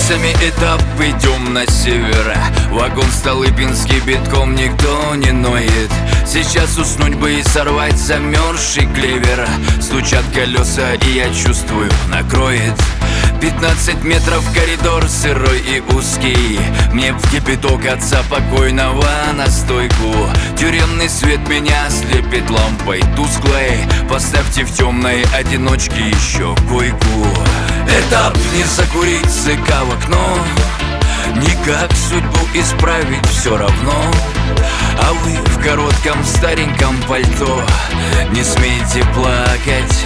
фиксами этап, идем на север. Вагон Столыпинский битком, никто не ноет. Сейчас уснуть бы и сорвать замерзший клевер. Стучат колеса и я чувствую, накроет. 15 метров коридор сырой и узкий. Мне в кипяток отца покойного на стойку. Тюремный свет меня слепит лампой тусклой. Поставьте в темной одиночке еще койку. Этап не закурить, зыка в окно. Никак судьбу исправить все равно. А вы в коротком стареньком пальто не смейте плакать.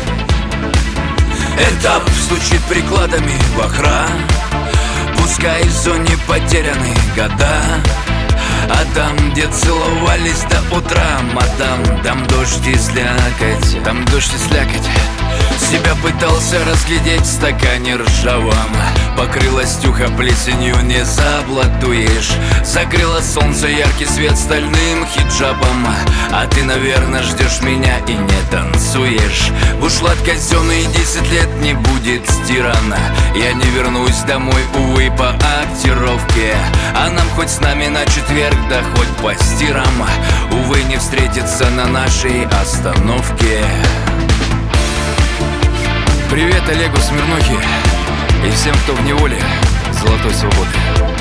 Этап стучит прикладами в охран. Пускай в зоне потеряны года. А там, где целовались до утра, мадам, там дождь и слякоть. Там дождь и слякоть. Себя пытался разглядеть в стакане ржавом. Покрыла стюха плесенью, не заблатуешь. Закрыло солнце яркий свет стальным хиджабом. А ты, наверное, ждешь меня и не танцуешь. Бушлат казенный 10 лет не будет стирана. Я не вернусь домой, увы, по актировке. А нам хоть с нами на четверг, да хоть по стирам. Увы, не встретиться на нашей остановке. Привет Олегу Смирнохе и всем, кто в неволе золотой свободы.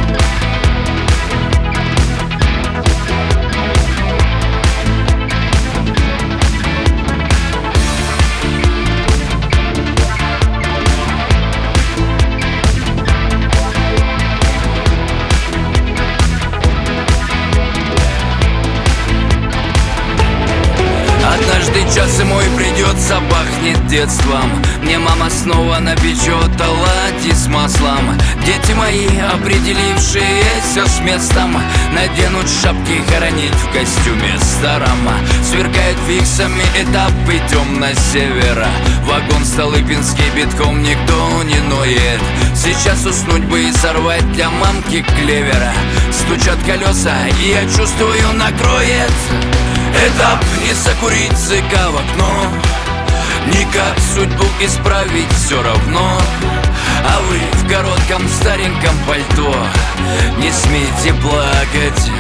Однажды час и мой придет, запахнет детством. Мне мама снова напечет оладьи с маслом. Дети мои, определившиеся с местом, наденут шапки хоронить в костюме старом. Сверкает фиксами этап, идем на север. Вагон Столыпинский битком, никто не ноет. Сейчас уснуть бы и сорвать для мамки клевера. Стучат колеса и я чувствую, накроет. Этап не закурить, зыка в окно. Никак судьбу исправить все равно. А вы в коротком стареньком пальто не смейте плакать.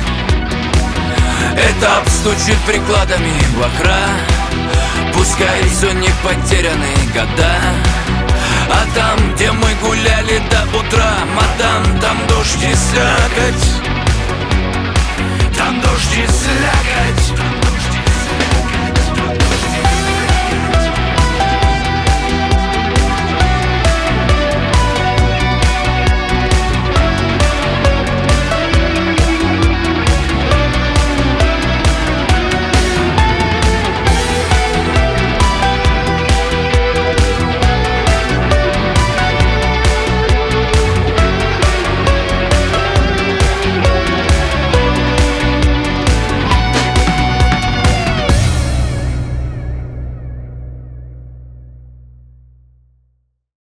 Этап стучит прикладами в охран. Пускай в зоне потеряны года. А там, где мы гуляли до утра, мадам, там дождь и слякоть. Там дождь и слякоть.